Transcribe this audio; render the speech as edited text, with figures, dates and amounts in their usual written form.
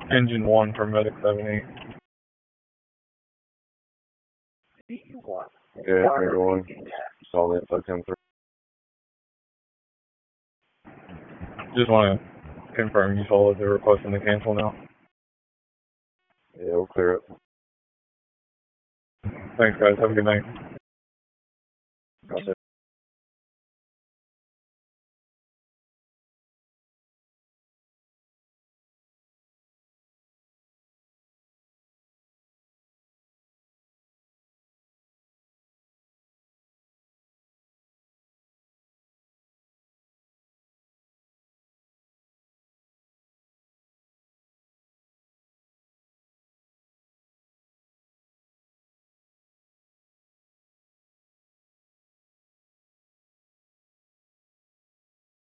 Engine 1 for Medic 78. Yeah, everyone saw that info come through. Just want to confirm you saw that they're requesting to cancel now. Yeah, we'll clear it. Thanks, guys. Have a good night. Gotcha.